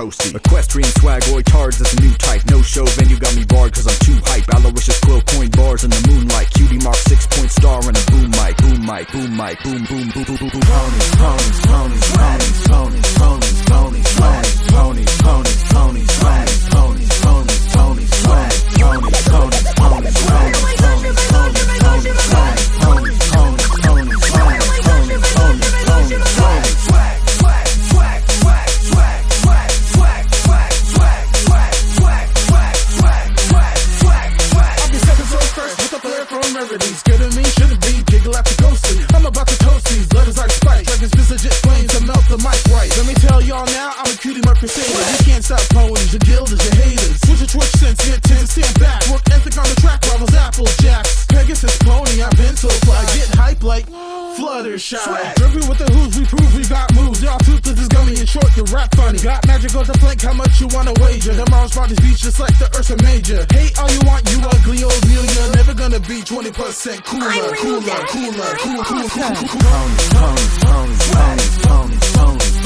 toasty. Equestrian swag, oi tards, that's a new type. No show venue got me barred cause I'm too hype. Aloysius quill coin bars in the moonlight. Cutie mark 6-point star and a boom mic. Boom mic, boom mic, boom boom boom boom boom boom. Ponies, ponies, ponies, ponies, ponies, ponies, ponies, swag. Ponies, ponies, ponies, swag. Ponies, ponies, ponies, swag. Ponies, ponies, ponies, swag. Ponies, ponies, ponies, swag. Ponies, ponies, ponies, swag. Ponies, ponies, ponies, swag. Swag, swag, swag, swag, swag, swag, swag, swag, swag, swag, swag, swag, swag, swag, swag, swag. I'll be second so first with a flair from rarities. Scared me, shouldn't be, giggle at the ghostly. I'm about to toast these letters like spikes. Like it's legit flames to melt the mic right. Let me tell y'all now, I'm a cutie mark crusader. You can't stop ponies, your guild is your haters. Switch your twitch sense, get 10, stand back. Work ethic on the track, rivals Apple Jacks. Pegasus pony, I've been so fly. Get hype like Fluttershy. Dripping with the who's, we prove we got moves. Y'all toothless is gummy and short, you rap funny. Got magic on the plank, how much you wanna wager? Tomorrow's spot is beach just like the Ursa Major. Hate all you want, you ugly old mule. You're never gonna be 20% cooler, cooler, cooler, cooler, cooler, cooler. Ponies, ponies, ponies, ponies, ponies, ponies.